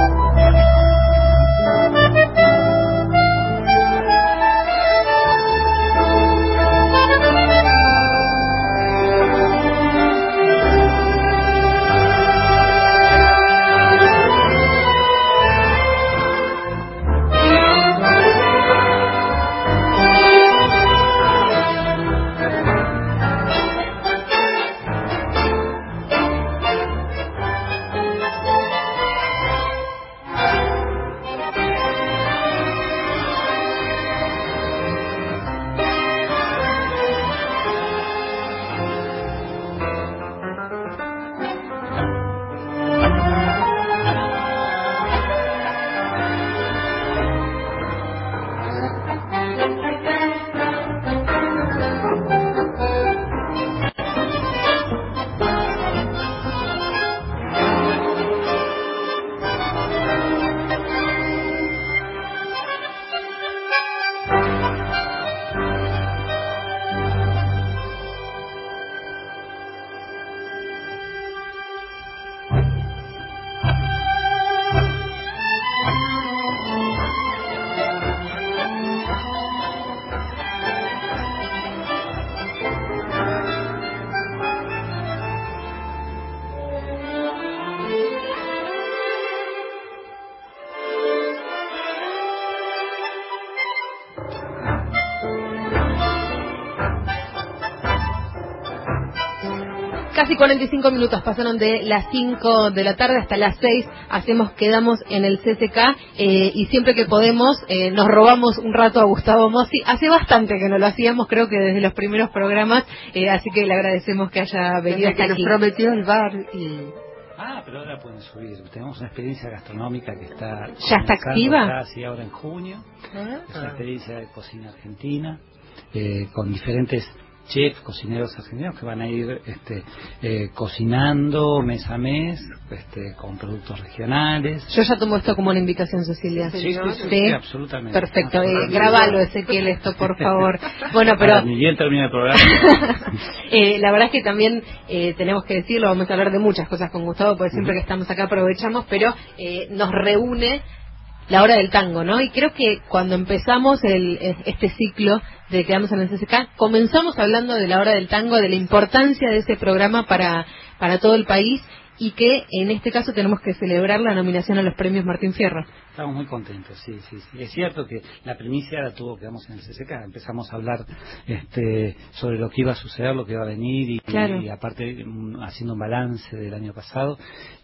casi cuarenta y cinco minutos pasaron de las cinco de la tarde hasta las seis. Hacemos, quedamos en el C C K eh, y siempre que podemos eh, nos robamos un rato a Gustavo Mossi. Hace bastante que no lo hacíamos, creo que desde los primeros programas, eh, así que le agradecemos que haya venido Desde hasta que aquí. nos prometió el bar y... Ah, pero ahora pueden subir. Tenemos una experiencia gastronómica que está... ¿Ya está activa? Ya, sí, ahora en junio. Ah. Es una experiencia de cocina argentina, eh, con diferentes chefs, cocineros argentinos que van a ir este, eh, cocinando mes a mes, este, con productos regionales. Yo ya tomo esto como una invitación, Cecilia. Sí, sí, sí, sí, absolutamente. Perfecto, eh, grabalo, Ezequiel, esto, por favor. Bueno, pero... Ahora, ni bien termina el programa. eh, la verdad es que también eh, tenemos que decirlo, vamos a hablar de muchas cosas con Gustavo, porque siempre que estamos acá aprovechamos, pero eh, nos reúne la hora del tango, ¿no? Y creo que cuando empezamos el, este ciclo de Quedamos en el C C K, comenzamos hablando de la hora del tango, de la importancia de ese programa para, para todo el país, y que en este caso tenemos que celebrar la nominación a los premios Martín Fierro. Estamos muy contentos, sí, sí, sí. Es cierto que la primicia la tuvo Quedamos en el C C K. Empezamos a hablar este, sobre lo que iba a suceder, lo que iba a venir, y, claro. y aparte um, haciendo un balance del año pasado.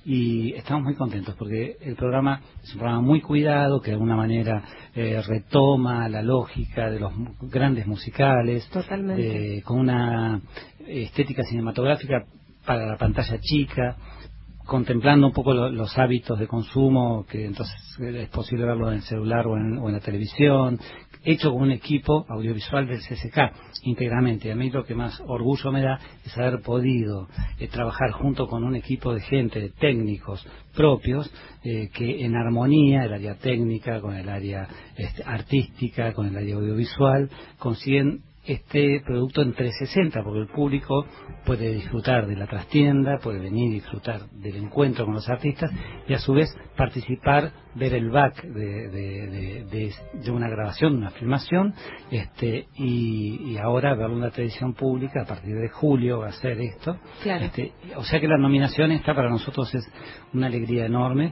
Y estamos muy contentos porque el programa es un programa muy cuidado, que de alguna manera eh, retoma la lógica de los mu- grandes musicales. Totalmente. Eh, con una estética cinematográfica para la pantalla chica, contemplando un poco lo, los hábitos de consumo, que entonces es posible verlo en el celular o en, o en la televisión, hecho con un equipo audiovisual del C C K íntegramente. A mí lo que más orgullo me da es haber podido eh, trabajar junto con un equipo de gente, de técnicos propios, eh, que en armonía, el área técnica con el área este, artística, con el área audiovisual, consiguen este producto en trescientos sesenta, porque el público puede disfrutar de la trastienda, puede venir y disfrutar del encuentro con los artistas y a su vez participar, ver el back de, de, de, de, de una grabación, de una filmación, este, y, y ahora verlo en la televisión pública. A partir de julio va a ser esto. Claro. Este, o sea que la nominación esta para nosotros es una alegría enorme,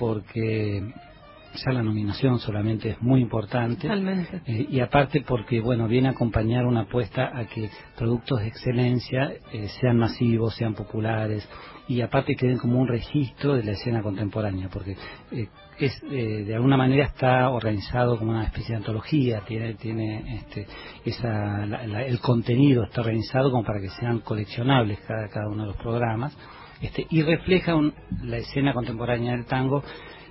porque ya la nominación solamente es muy importante. Totalmente. Eh, y aparte porque, bueno, viene a acompañar una apuesta a que productos de excelencia eh, sean masivos, sean populares, y aparte queden como un registro de la escena contemporánea, porque eh, es eh, de alguna manera está organizado como una especie de antología, tiene tiene este esa la, la, el contenido está organizado como para que sean coleccionables cada cada uno de los programas, este y refleja un, la escena contemporánea del tango,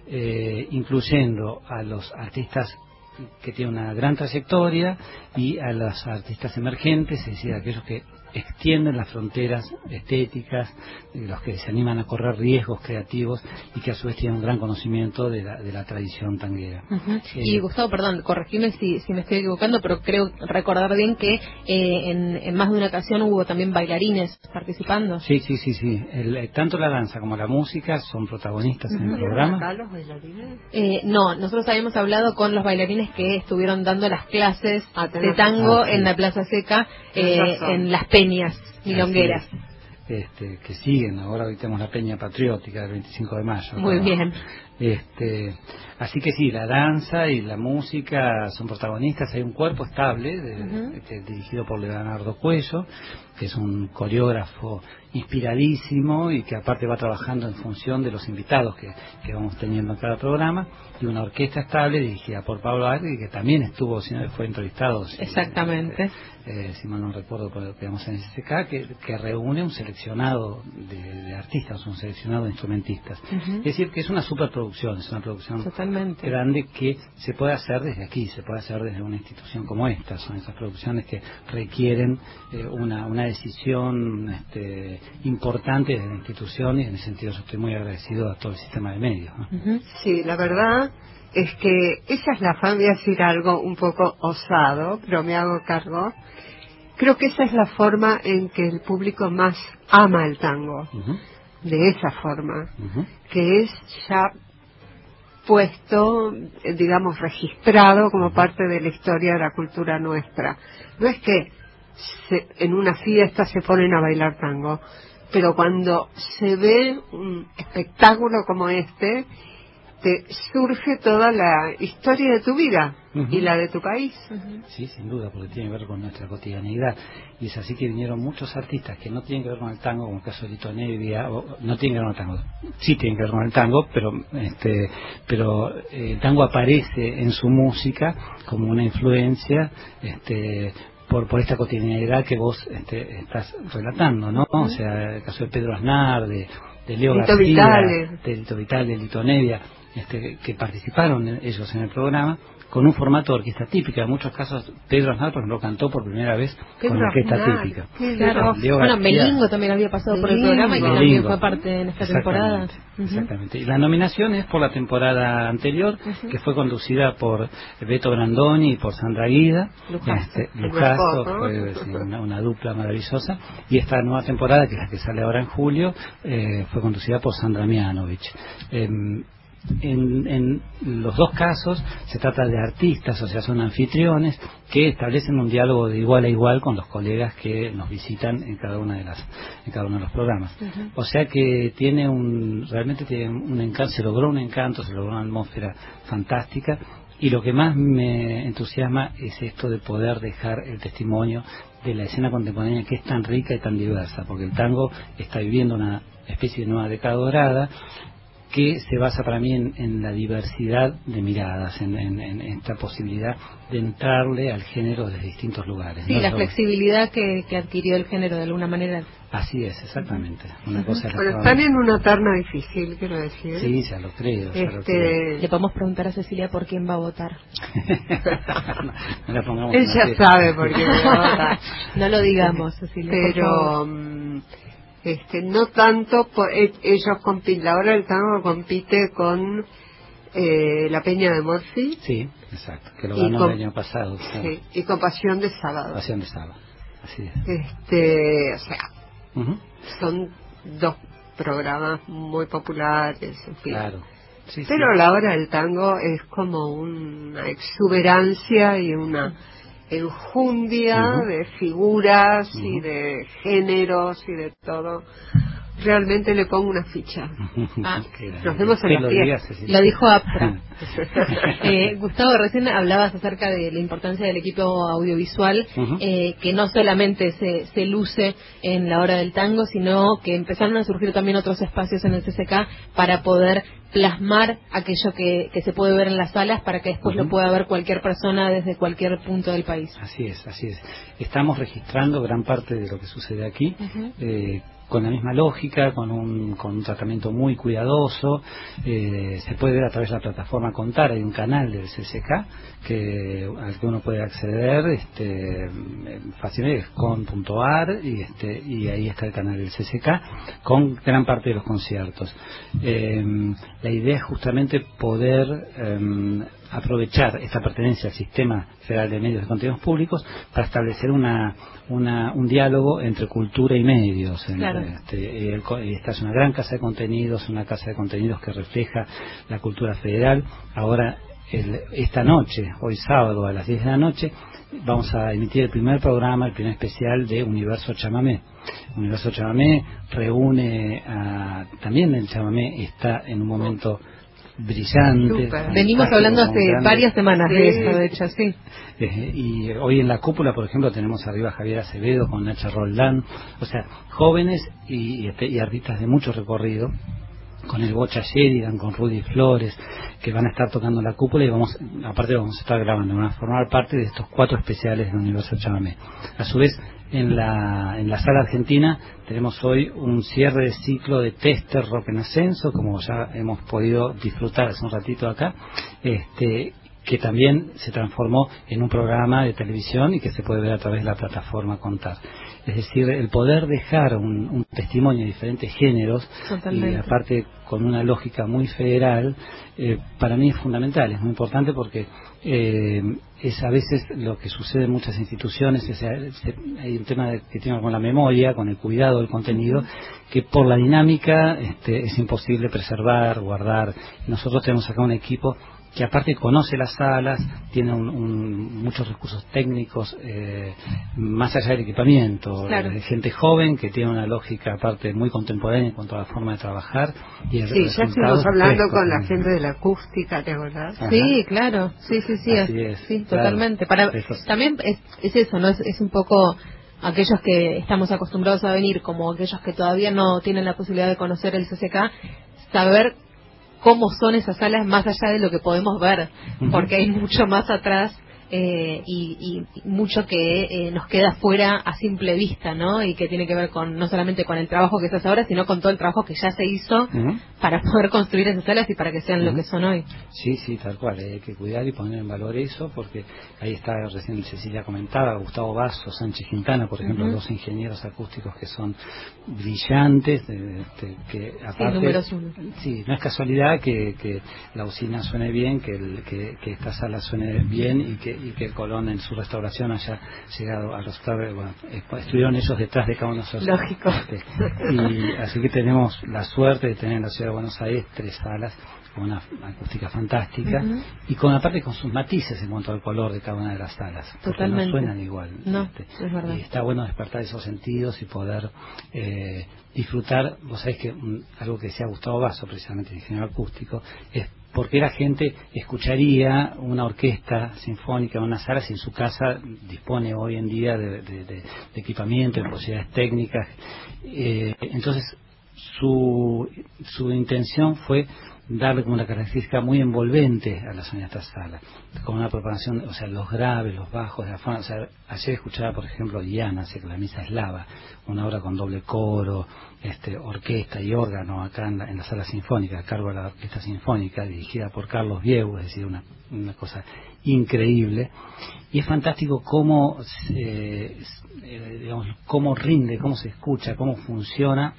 Eh, incluyendo a los artistas que tienen una gran trayectoria y a los artistas emergentes, es decir, aquellos que extienden las fronteras estéticas, los que se animan a correr riesgos creativos y que a su vez tienen un gran conocimiento de la, de la tradición tanguera. Uh-huh. Eh, y Gustavo, perdón, corregime si, si me estoy equivocando, pero creo recordar bien que eh, en, en más de una ocasión hubo también bailarines participando. Sí, sí, sí, sí. El, tanto la danza como la música son protagonistas uh-huh. en el programa. ¿Acá los bailarines? Eh, no, nosotros habíamos hablado con los bailarines que estuvieron dando las clases ah, de tango ah, sí. en la Plaza Seca, eh, en las peñas milongueras. Este, que siguen, ahora hoy tenemos la Peña Patriótica del veinticinco de mayo. Muy bien. Este, así que sí, la danza y la música son protagonistas. Hay un cuerpo estable de, uh-huh. este, dirigido por Leonardo Cuello, que es un coreógrafo inspiradísimo y que aparte va trabajando en función de los invitados que, que vamos teniendo en cada programa, y una orquesta estable dirigida por Pablo Agri, que también estuvo, fue entrevistado, exactamente, si, eh, si mal no recuerdo, por lo que vamos en el C C K, que, que reúne un seleccionado de, de artistas, un seleccionado de instrumentistas. Uh-huh. Es decir, que es una superproducción, es una producción totalmente grande que se puede hacer desde aquí, se puede hacer desde una institución como esta. Son esas producciones que requieren eh, una, una decisión este, importante desde la institución, y en ese sentido yo estoy muy agradecido a todo el sistema de medios, ¿no? Uh-huh. Sí, la verdad es que esa es la forma, voy a decir algo un poco osado, pero me hago cargo. Creo que esa es la forma en que el público más ama el tango, uh-huh. de esa forma, uh-huh. que es ya puesto, digamos, registrado como parte de la historia de la cultura nuestra. No es que se, en una fiesta se ponen a bailar tango, pero cuando se ve un espectáculo como este, este, surge toda la historia de tu vida uh-huh. y la de tu país. Uh-huh. Sí, sin duda, porque tiene que ver con nuestra cotidianidad. Y es así que vinieron muchos artistas que no tienen que ver con el tango, como el caso de Lito Nevia, o, no tienen que ver con el tango, sí tienen que ver con el tango, pero este, pero eh, el tango aparece en su música como una influencia, este, por por esta cotidianidad que vos este, estás relatando, ¿no? Uh-huh. O sea, el caso de Pedro Aznar, de, de Leo Lito García, Vitale. de Lito Vitale, de Lito Nevia, este, que participaron ellos en el programa con un formato de orquesta típica. En muchos casos Pedro Aznar, por ejemplo, cantó por primera vez Pedro con orquesta Aznar, típica. Claro. Bueno, Melingo también había pasado por el programa y que también fue parte en esta temporada. Uh-huh. Exactamente. Y la nominación es por la temporada anterior, uh-huh. que fue conducida por Beto Brandoni y por Sandra Guida. Lujazo. Este, Lujazo, fue sí, una, una dupla maravillosa. Y esta nueva temporada, que es la que sale ahora en julio, eh, fue conducida por Sandra Mianovich. Eh, En, en los dos casos se trata de artistas, o sea, son anfitriones que establecen un diálogo de igual a igual con los colegas que nos visitan en cada una de las en cada uno de los programas. Uh-huh. O sea que tiene un realmente tiene un encanto, se logró un encanto, se logró una atmósfera fantástica. Y lo que más me entusiasma es esto de poder dejar el testimonio de la escena contemporánea, que es tan rica y tan diversa, porque el tango está viviendo una especie de nueva década dorada que se basa para mí en, en la diversidad de miradas, en, en, en esta posibilidad de entrarle al género desde distintos lugares. Sí, ¿no? la flexibilidad que, que adquirió el género de alguna manera. Así es, exactamente. Una uh-huh. cosa Pero están en una terna difícil, quiero decir. Sí, ya lo creo. Este... Ya lo creo. Le podemos preguntar a Cecilia por quién va a votar. no, no pongamos Él ya sabe por quién va a votar. No lo digamos, Cecilia. Pero... Este, no tanto, por, eh, ellos compiten, la hora del tango compite con eh, la Peña de Morphy. Sí, exacto, que lo ganó con, el año pasado. Sí, y con Pasión de Sábado. Pasión de Sábado, así es. Este, o sea, uh-huh. son dos programas muy populares, en fin. Claro. Sí, Pero sí. la hora del tango es como una exuberancia y una enjundia uh-huh. de figuras uh-huh. y de géneros y de todo. Realmente le pongo una ficha. Ah, nos vemos en la fiesta. Lo dijo Aptra. eh, Gustavo, recién hablabas acerca de la importancia del equipo audiovisual, uh-huh. eh, que no solamente se, se luce en la hora del tango, sino que empezaron a surgir también otros espacios en el C C K para poder plasmar aquello que, que se puede ver en las salas para que después uh-huh. lo pueda ver cualquier persona desde cualquier punto del país. Así es, así es. Estamos registrando gran parte de lo que sucede aquí, uh-huh. eh, con la misma lógica, con un, con un tratamiento muy cuidadoso. Eh, se puede ver a través de la plataforma Contar, hay un canal del C C K que, al que uno puede acceder este, fácilmente, es con punto ar, y, este, y ahí está el canal del C C K con gran parte de los conciertos. Eh, la idea es justamente poder eh, aprovechar esta pertenencia al Sistema Federal de Medios de Contenidos Públicos para establecer una, una un diálogo entre cultura y medios. Claro. Este, el, esta es una gran casa de contenidos, una casa de contenidos que refleja la cultura federal. Ahora, el, esta noche, hoy sábado a las diez de la noche, vamos a emitir el primer programa, el primer especial de Universo Chamamé. Universo Chamamé reúne a, también el chamamé está en un momento brillante. Venimos hablando hace varias semanas de eso, de hecho, sí. Eh, y hoy en la cúpula, por ejemplo, tenemos arriba a Javier Acevedo con Nacha Roldán, o sea, jóvenes y, y, y artistas de mucho recorrido, con el Bocha Sheridan, con Rudy Flores, que van a estar tocando la cúpula y vamos, aparte vamos a estar grabando, van a formar parte de estos cuatro especiales del Universo Chamamé. A su vez, en la en la sala argentina tenemos hoy un cierre de ciclo de Tester Rock en Ascenso, como ya hemos podido disfrutar hace un ratito acá, este que también se transformó en un programa de televisión y que se puede ver a través de la plataforma Contar. Es decir, el poder dejar un, un testimonio de diferentes géneros, totalmente, y aparte con una lógica muy federal, eh, para mí es fundamental, es muy importante porque eh, es a veces lo que sucede en muchas instituciones, es, es, hay un tema de, que tiene que ver con la memoria, con el cuidado del contenido, que por la dinámica este, es imposible preservar, guardar. Nosotros tenemos acá un equipo que aparte conoce las salas, tiene un, un, muchos recursos técnicos, eh, más allá del equipamiento, claro. eh, gente joven que tiene una lógica aparte muy contemporánea en cuanto a la forma de trabajar. Y el sí, ya estuvimos hablando con la gente de la acústica, ¿te acordás? Ajá. Sí, claro, sí, sí, sí, Así es, sí, claro. totalmente. Para también es, es eso, no es, es un poco aquellos que estamos acostumbrados a venir, como aquellos que todavía no tienen la posibilidad de conocer el C C K, saber cómo son esas salas más allá de lo que podemos ver, uh-huh. porque hay mucho más atrás eh, y, y mucho que eh, nos queda fuera a simple vista, ¿no? Y que tiene que ver con no solamente con el trabajo que se hace ahora, sino con todo el trabajo que ya se hizo uh-huh. para poder construir esas salas y para que sean uh-huh. lo que son hoy. Sí, sí, tal cual. Hay que cuidar y poner en valor eso, porque ahí está, recién Cecilia comentaba, Gustavo Basso, Sánchez Quintana, por ejemplo, uh-huh. dos ingenieros acústicos que son brillantes, de, de, que aparte, sí, sí, no es casualidad que, que la usina suene bien, que, el, que, que esta sala suene bien y que y que el Colón en su restauración haya llegado a resultar, bueno, estuvieron ellos detrás de cada uno de nosotros. Lógico. Este, y así que tenemos la suerte de tener en la ciudad de Buenos Aires tres salas con una acústica fantástica uh-huh. y con aparte con sus matices en cuanto al color de cada una de las salas. Totalmente. No suenan igual. No, este, es verdad. Y está bueno despertar esos sentidos y poder eh, disfrutar. Vos sabés que um, algo que decía Gustavo Basso, precisamente ingeniero acústico, es porque la gente escucharía una orquesta sinfónica en una sala si en su casa dispone hoy en día de, de, de, de equipamiento, de posibilidades técnicas. Eh, entonces, su, su intención fue darle como una característica muy envolvente a la sonido de esta sala, con una preparación, o sea, los graves, los bajos, de la forma, o sea, ayer escuchaba, por ejemplo, Diana, sé que la misa eslava, una obra con doble coro, este, orquesta y órgano acá en la, en la sala sinfónica, a cargo de la orquesta sinfónica, dirigida por Carlos Vieu, es decir, una, una cosa increíble, y es fantástico cómo, eh, eh, digamos, cómo rinde, cómo se escucha, cómo funciona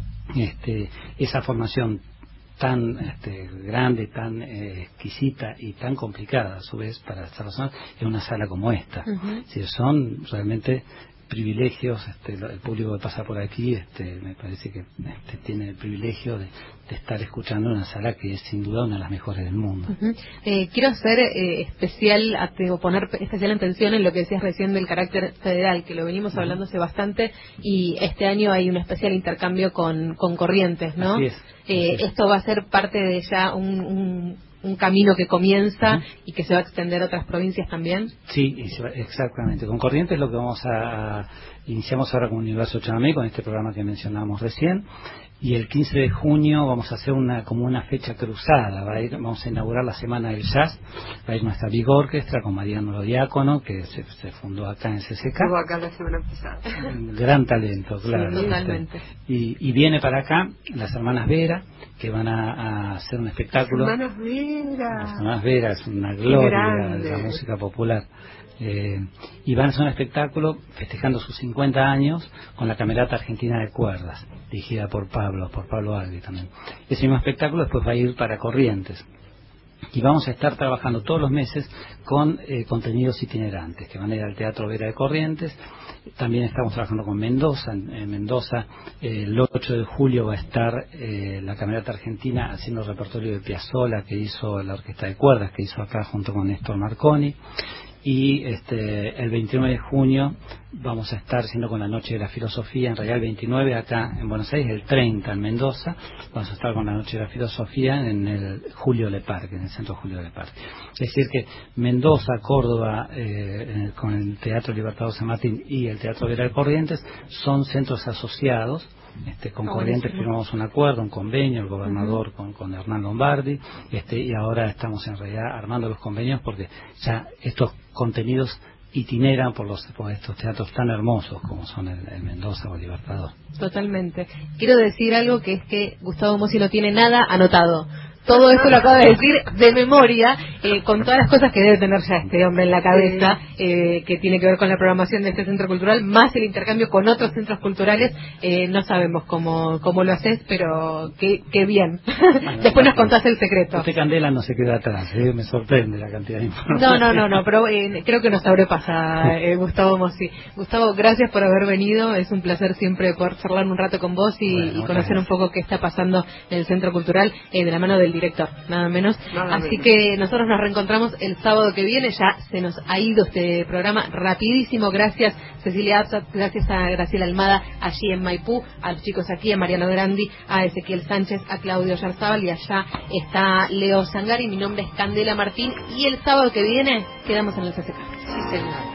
este, esa formación tan este, grande, tan eh, exquisita y tan complicada a su vez para estar razonando en una sala como esta. Uh-huh. Si son realmente privilegios, este, el público que pasa por aquí este, me parece que este, tiene el privilegio de, de estar escuchando una sala que es sin duda una de las mejores del mundo. Uh-huh. eh, quiero hacer eh, especial, o poner especial atención en lo que decías recién del carácter federal, que lo venimos uh-huh. hablando hace bastante, y este año hay un especial intercambio con, con Corrientes, ¿no? Así es. Eh, Así es. Esto va a ser parte de ya un... un un camino que comienza uh-huh. y que se va a extender a otras provincias también. Sí, exactamente. Con Corrientes lo que vamos a, a iniciamos ahora con Universo Chamamé, con este programa que mencionábamos recién, y el quince de junio vamos a hacer una como una fecha cruzada. Va a ir, vamos a inaugurar la Semana del Jazz, va a ir nuestra Big Orchestra con Mariano Lodiácono, que se, se fundó acá en C C K. Estuvo acá la semana pasada. Gran talento, claro. Sí, totalmente. Este, y, y viene para acá las hermanas Vera, que van a, a hacer un espectáculo. Las hermanas Vera. Las hermanas Vera es una gloria de la música popular. Eh, y van a hacer un espectáculo festejando sus cincuenta años con la Camerata Argentina de Cuerdas, dirigida por Pablo, por Pablo Agri también. Ese mismo espectáculo después va a ir para Corrientes. Y vamos a estar trabajando todos los meses con eh, contenidos itinerantes, que van a ir al Teatro Vera de Corrientes. También estamos trabajando con Mendoza. En, en Mendoza, eh, el ocho de julio va a estar eh, la Camerata Argentina haciendo el repertorio de Piazzolla que hizo la Orquesta de Cuerdas, que hizo acá junto con Néstor Marconi. Y este, el veintinueve de junio vamos a estar haciendo con la Noche de la Filosofía, en realidad el veintinueve acá en Buenos Aires, el treinta en Mendoza, vamos a estar con la Noche de la Filosofía en el Julio Le Parque, en el Centro Julio Le Parque. Es decir que Mendoza, Córdoba, eh, con el Teatro Libertador San Martín y el Teatro Vera de Corrientes son centros asociados. Este, con Corrientes firmamos un acuerdo, un convenio, el gobernador uh-huh. con, con Hernán Lombardi, este, y ahora estamos en realidad armando los convenios porque ya estos contenidos itineran por los por estos teatros tan hermosos como son el, el Mendoza o el Libertador. Totalmente. Quiero decir algo, que es que Gustavo Mossi no tiene nada anotado. Todo esto lo acaba de decir de memoria, eh, con todas las cosas que debe tener ya este hombre en la cabeza, eh, que tiene que ver con la programación de este centro cultural, más el intercambio con otros centros culturales. Eh, no sabemos cómo cómo lo haces, pero qué, qué bien. Bueno, después nos contás el secreto. Usted, Candela, no se queda atrás, ¿eh? Me sorprende la cantidad de información. No, no, no, no, pero eh, creo que nos sobrepasa eh, Gustavo Mossi. Gustavo, gracias por haber venido. Es un placer siempre poder charlar un rato con vos y, bueno, y conocer un poco qué está pasando en el centro cultural, eh, de la mano del del director, nada menos. Nada Así menos. que nosotros nos reencontramos el sábado que viene. Ya se nos ha ido este programa rapidísimo. Gracias Cecilia Absat, gracias a Graciela Almada allí en Maipú, a los chicos aquí, a Mariano Grandi, a Ezequiel Sánchez, a Claudio Yarzábal, y allá está Leo Sangari. Mi nombre es Candela Martín y el sábado que viene quedamos en el C C K. Sí, señor.